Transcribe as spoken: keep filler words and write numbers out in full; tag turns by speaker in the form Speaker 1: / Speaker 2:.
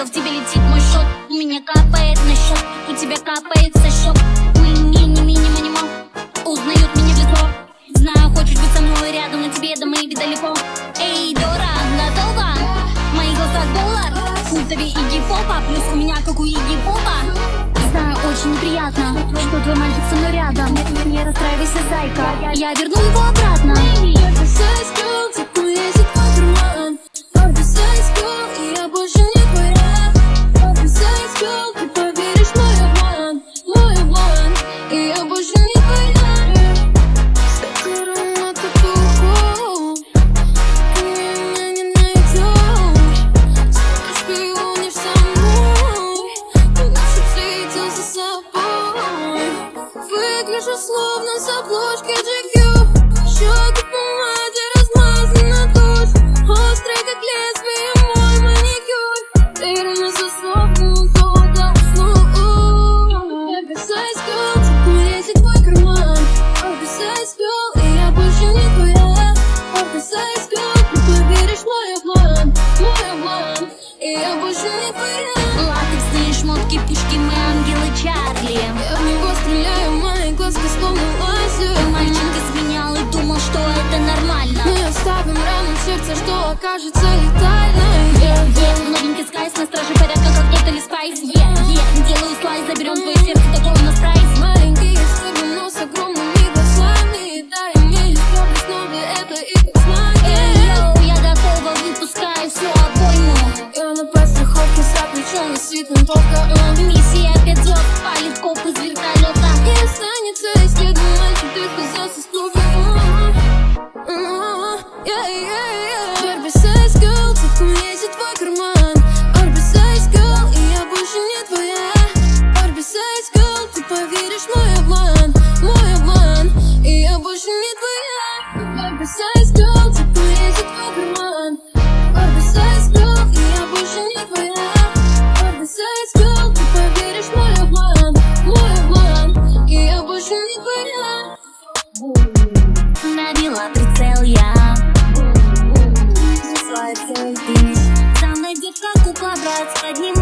Speaker 1: в тебе летит мой шот. У меня капает на счет, у тебя капает со щек. Мы не не минимум не мог, узнают меня в лицо. Знаю, хочешь быть со мной рядом, но тебе до моих далеко. Эй, Дора, готова? Мои глаза доллар, пусть тебе Игги Попа, плюс у меня как у Игги Попа. Знаю, очень неприятно, что твой мальчик со мной рядом. Нет, не расстраивайся, зайка, я верну его обратно. Я больше не твоя. Oversize girl, ты поверишь в мой обман, мой обман, и я больше не твоя. С которым на татуху ты меня не найдешь. Шпионишь со мной, значит следил за собой. Выгляжу словно с обложки джи кью. Щеки в помаде размазаны тушь, острый как лезвие. Латексные шмотки, пушки, мы ангелы Чарли. Я в него стреляю, мои глазки словно лазер. Мальчик изменял и думал, что это нормально. Мы оставим рану в сердце, что окажется летальной. Yeah, yeah. Новенький скайс, на страже порядка, как Тотали Спайс. Yeah, yeah. Делаю слайс, заберем твое сердце, такого у нас прайс. Маленький стебель, но с огромными глазами. Дай мне исправить снова это и как знаки. Эй, йоу, я готова, выпускаю всю обойму. Я на подстраховке за плечом висит винтовка. Миссия пять звезд, палит коп из вертолета. И останется, если мальчик, ты казался с кровью. Oversize girl, цветком лезет твой карман. Oversize girl, и я больше не твоя. Oversize girl, ты поверишь в мой обман, мой обман, и я больше не твоя. Oversize girl, цветком лезет твой карман. Oversize girl, и я больше не твоя. Oversize girl, ты поверишь в мой обман, мой обман, и я больше не твоя. Навела прицел я, свой финиш. Сам найдет, как кукла, брат, поднимай.